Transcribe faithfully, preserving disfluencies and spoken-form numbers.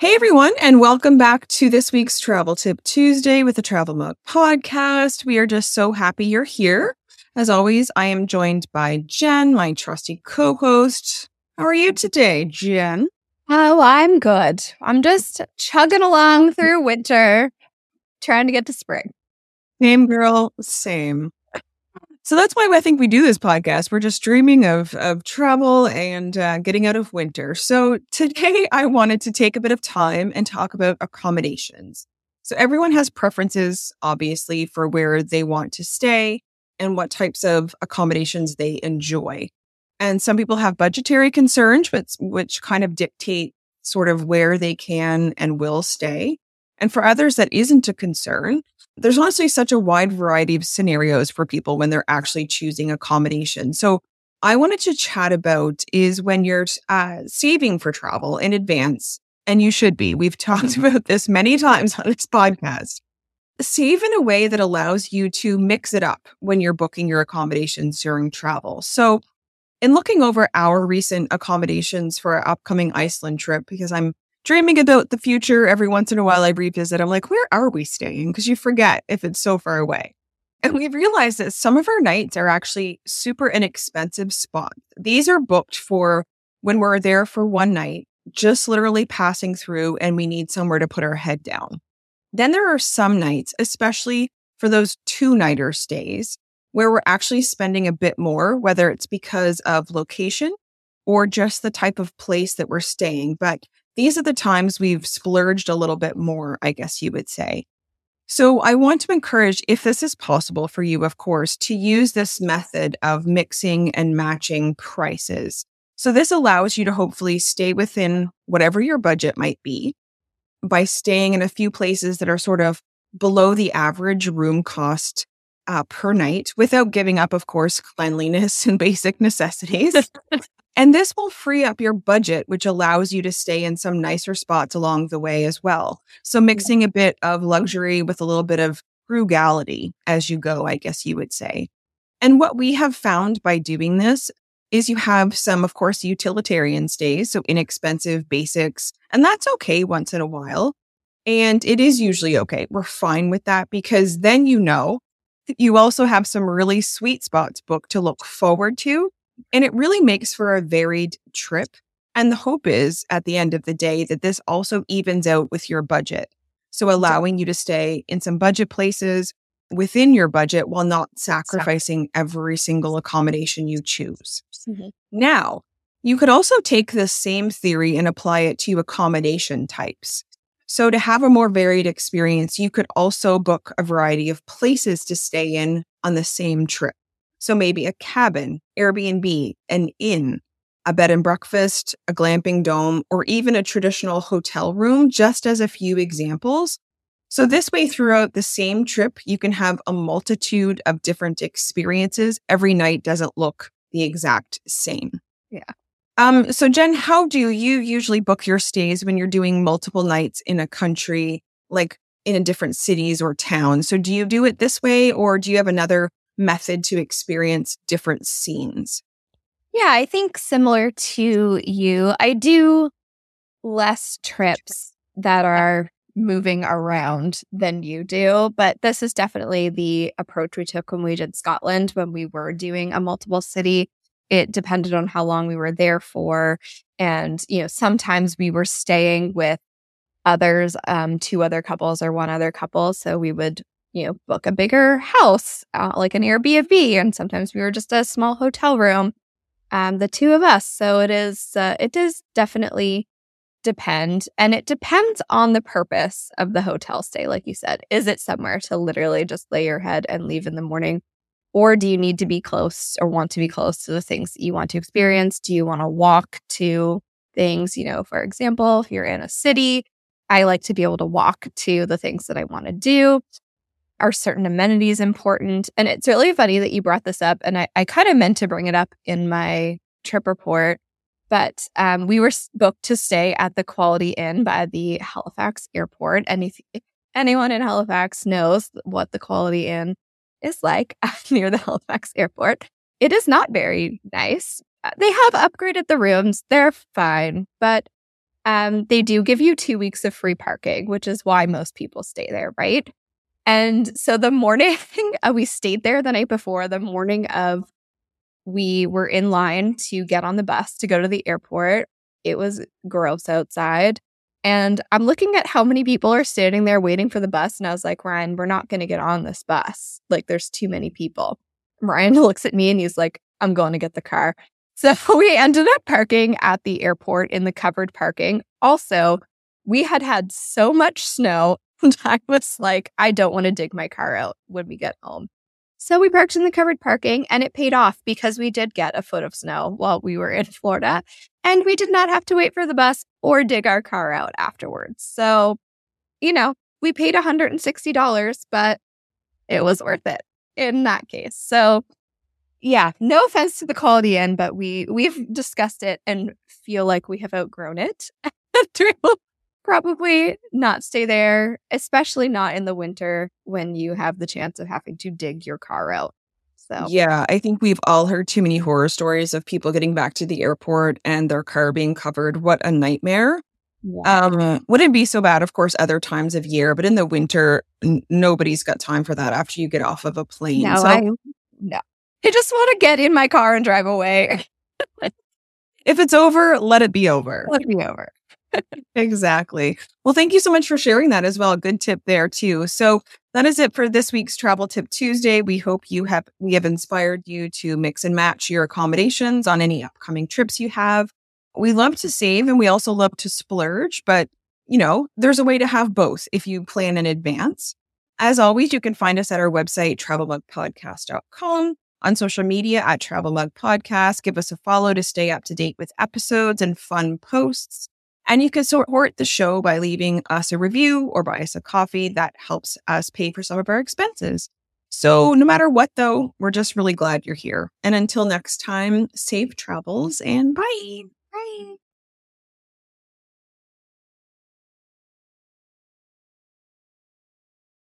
Hey everyone, and welcome back to this week's Travel Tip Tuesday with the Travel Mug podcast. We are just so happy you're here. As always, I am joined by Jen, my trusty co-host. How are you today, Jen? Oh, I'm good. I'm just chugging along through winter, trying to get to spring. Same girl, same. So that's why I think we do this podcast. We're just dreaming of, of travel and uh, getting out of winter. So today I wanted to take a bit of time and talk about accommodations. So everyone has preferences, obviously, for where they want to stay and what types of accommodations they enjoy. And some people have budgetary concerns, which, which kind of dictate sort of where they can and will stay. And for others, that isn't a concern. There's honestly such a wide variety of scenarios for people when they're actually choosing accommodation. So I wanted to chat about is when you're uh, saving for travel in advance, and you should be. We've talked about this many times on this podcast. Save in a way that allows you to mix it up when you're booking your accommodations during travel. So in looking over our recent accommodations for our upcoming Iceland trip, because I'm dreaming about the future. Every once in a while I revisit. I'm like, where are we staying? Because you forget if it's so far away. And we've realized that some of our nights are actually super inexpensive spots. These are booked for when we're there for one night, just literally passing through and we need somewhere to put our head down. Then there are some nights, especially for those two-nighter stays, where we're actually spending a bit more, whether it's because of location or just the type of place that we're staying. But these are the times we've splurged a little bit more, I guess you would say. So I want to encourage, if this is possible for you, of course, to use this method of mixing and matching prices. So this allows you to hopefully stay within whatever your budget might be by staying in a few places that are sort of below the average room cost uh, per night without giving up, of course, cleanliness and basic necessities. And this will free up your budget, which allows you to stay in some nicer spots along the way as well. So mixing a bit of luxury with a little bit of frugality as you go, I guess you would say. And what we have found by doing this is you have some, of course, utilitarian stays, so inexpensive basics, and that's okay once in a while. And it is usually okay. We're fine with that because then you know that you also have some really sweet spots booked to look forward to. And it really makes for a varied trip. And the hope is at the end of the day that this also evens out with your budget. So allowing you to stay in some budget places within your budget while not sacrificing every single accommodation you choose. Mm-hmm. Now, you could also take this same theory and apply it to accommodation types. So to have a more varied experience, you could also book a variety of places to stay in on the same trip. So maybe a cabin, Airbnb, an inn, a bed and breakfast, a glamping dome, or even a traditional hotel room, just as a few examples. So this way, throughout the same trip, you can have a multitude of different experiences. Every night doesn't look the exact same. Yeah. Um. So Jen, how do you usually book your stays when you're doing multiple nights in a country, like in a different cities or towns? So do you do it this way, or do you have another method to experience different scenes? Yeah, I think similar to you, I do less trips that are moving around than you do, but this is definitely the approach we took when we did Scotland, when we were doing a multiple city. It depended on how long we were there for. And, you know, sometimes we were staying with others, um, two other couples or one other couple. So we would you know, book a bigger house, uh, like an Airbnb. And sometimes we were just a small hotel room, um, the two of us. So it is, uh, it does definitely depend. And it depends on the purpose of the hotel stay. Like you said, is it somewhere to literally just lay your head and leave in the morning? Or do you need to be close or want to be close to the things that you want to experience? Do you want to walk to things? You know, for example, if you're in a city, I like to be able to walk to the things that I want to do. Are certain amenities important? And it's really funny that you brought this up. And I, I kind of meant to bring it up in my trip report. But um, we were booked to stay at the Quality Inn by the Halifax airport. And if, if anyone in Halifax knows what the Quality Inn is like near the Halifax airport, it is not very nice. They have upgraded the rooms. They're fine. But um, they do give you two weeks of free parking, which is why most people stay there, right? And so the morning uh, we stayed there the night before, the morning of we were in line to get on the bus to go to the airport. It was gross outside. And I'm looking at how many people are standing there waiting for the bus. And I was like, Ryan, we're not going to get on this bus. Like, there's too many people. Ryan looks at me and he's like, I'm going to get the car. So we ended up parking at the airport in the covered parking. Also, we had had so much snow. And I was like, I don't want to dig my car out when we get home. So we parked in the covered parking and it paid off because we did get a foot of snow while we were in Florida. And we did not have to wait for the bus or dig our car out afterwards. So, you know, we paid one hundred sixty dollars, but it was worth it in that case. So, yeah, no offense to the Quality Inn, but we, we've discussed it and feel like we have outgrown it. We will probably not stay there, especially not in the winter when you have the chance of having to dig your car out. So yeah, I think we've all heard too many horror stories of people getting back to the airport and their car being covered. What a nightmare. Yeah. Um, wouldn't be so bad, of course, other times of year, but in the winter, n- nobody's got time for that after you get off of a plane. No, so, I, no. I just want to get in my car and drive away. If it's over, let it be over. Let it be over. Exactly. Well, thank you so much for sharing that as well. Good tip there too. So that is it for this week's Travel Tip Tuesday. We hope you have we have inspired you to mix and match your accommodations on any upcoming trips you have. We love to save and we also love to splurge, but you know, there's a way to have both if you plan in advance. As always, you can find us at our website, travel mug podcast dot com, on social media at Travel Mug Podcast. Give us a follow to stay up to date with episodes and fun posts. And you can support the show by leaving us a review or buy us a coffee. That helps us pay for some of our expenses. So no matter what, though, we're just really glad you're here. And until next time, safe travels and bye. Bye.